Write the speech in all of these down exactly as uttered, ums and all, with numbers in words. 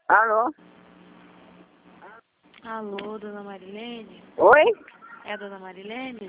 Alô? Alô, dona Marilene? Oi? É a dona Marilene?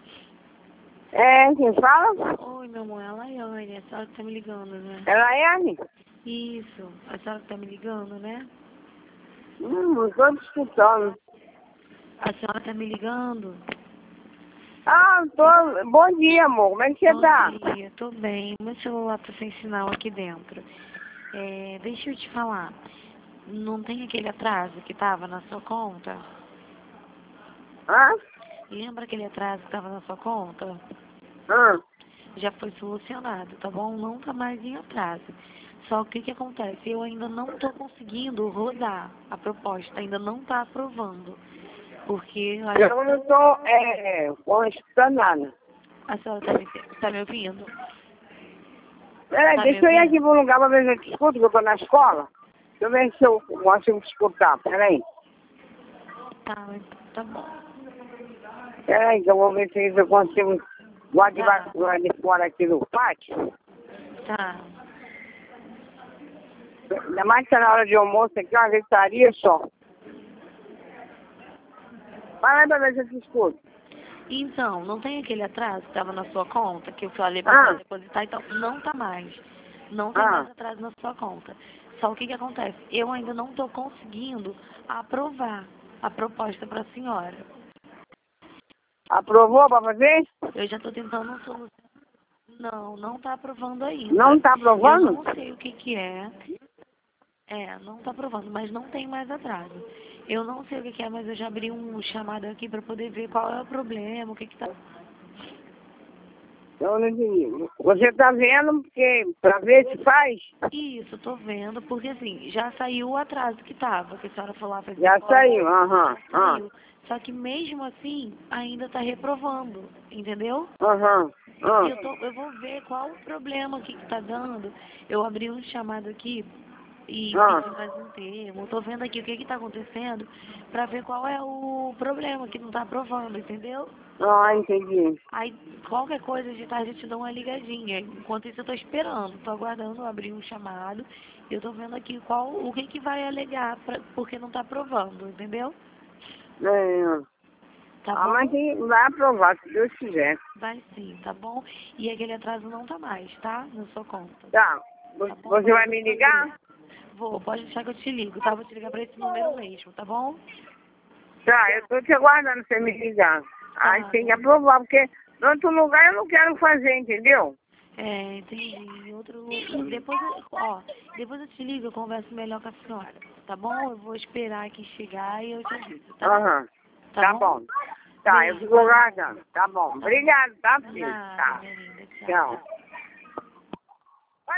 É, quem fala? Oi, meu amor, é a Laiane, a senhora que tá me ligando, né? É Laiane? Isso, a senhora que tá me ligando, né? Hum, não tô discutindo. A senhora tá me ligando? Ah, tô... Bom dia, amor. Como é que você Bom tá? dia, tô bem. Meu celular tá sem sinal aqui dentro. É, deixa eu te falar, não tem aquele atraso que tava na sua conta? Hã? Lembra aquele atraso que tava na sua conta? Hã? Já foi solucionado, tá bom? Não tá mais em atraso. Só que o que acontece? Eu ainda não tô conseguindo rodar a proposta, ainda não tá aprovando. Porque a, Eu não tô, é, é, escutando nada. a senhora tá me, tá me ouvindo? Peraí, Tá me deixa eu ir aqui ouvindo? pro lugar pra ver se eu te escuto, que eu tô na escola. Deixa eu ver se eu consigo te escutar. Peraí. Tá, tá bom. Peraí, que eu vou ver se eu consigo... Lá de, Tá, lá de fora aqui no pátio. tá. Ainda mais que tá na hora de almoço aqui, uma gritaria só. Vai lá pra ver se eu te escuto. Então, não tem aquele atraso que tava na sua conta, que eu falei pra Ah, senhora depositar, então não tá mais. Não tem mais ah. atraso na sua conta. Só o que que acontece? Eu ainda não tô conseguindo aprovar a proposta pra senhora. Aprovou pra fazer? Eu já tô tentando solucionar. Não, não tá aprovando ainda. Não tá Eu aprovando? não sei o que que é. É, não tá aprovando, mas não tem mais atraso. Eu não sei o que que é, mas eu já abri um chamado aqui pra poder ver qual é o problema, o que que tá... Eu não entendi. Você tá vendo porque, pra ver se faz? Isso, tô vendo, porque assim, já saiu o atraso que tava, que a senhora falou lá faz Já saiu, aham, aham, saiu. Só que mesmo assim, ainda tá reprovando, entendeu? aham, aham. Eu, tô, eu vou ver qual o problema aqui que tá dando. Eu abri um chamado aqui e Ah, pedi mais um termo. Tô vendo aqui o que que tá acontecendo pra ver qual é o problema que não tá aprovando, entendeu? ah, entendi. Aí, qualquer coisa de tarde eu te dou uma ligadinha. Enquanto isso eu tô esperando, tô aguardando abrir um chamado. E eu tô vendo aqui qual, o que que vai alegar pra, porque não tá aprovando, entendeu? É, Tá ah, mas bom? que vai aprovar, se Deus quiser. Vai sim, tá bom? E aquele atraso não tá mais, tá? Na sua conta. Tá, vo- Tá bom? você Pode vai ficar me tranquilo. ligar? Vou, pode deixar que eu te ligo, tá? Vou te ligar pra esse número mesmo, tá bom? Tá, eu tô te aguardando você me ligar. Aí Tá. tem que aprovar, porque em outro lugar eu não quero fazer, entendeu? É, entendi. Em outro, depois, eu- ó, depois eu te ligo, eu converso melhor com a senhora, tá bom? Eu vou esperar aqui chegar e eu te aviso, tá? Aham, Tá tá bom? bom. Tá, eu Beijo, fico tá? aguardando. Tá bom. Tá. Obrigado, tá, filho? Nada, Tá. minha linda. Tchau. Tchau.